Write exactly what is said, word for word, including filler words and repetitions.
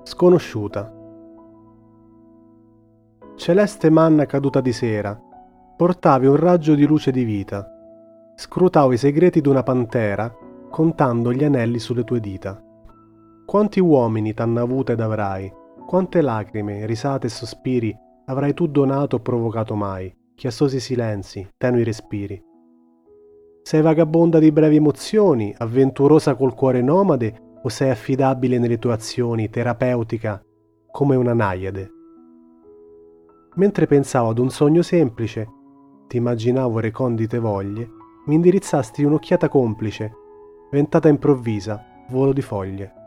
Sconosciuta. Celeste manna caduta di sera, portavi un raggio di luce di vita. Scrutavo i segreti d'una pantera, contando gli anelli sulle tue dita. Quanti uomini t'hanno avuta ed avrai, quante lacrime, risate e sospiri avrai tu donato o provocato mai, chiassosi silenzi, tenui respiri. Sei vagabonda di brevi emozioni, avventurosa col cuore nomade, o sei affidabile nelle tue azioni, terapeutica, come una naiade? Mentre pensavo ad un sogno semplice, ti immaginavo recondite voglie, mi indirizzasti un'occhiata complice, ventata improvvisa, volo di foglie.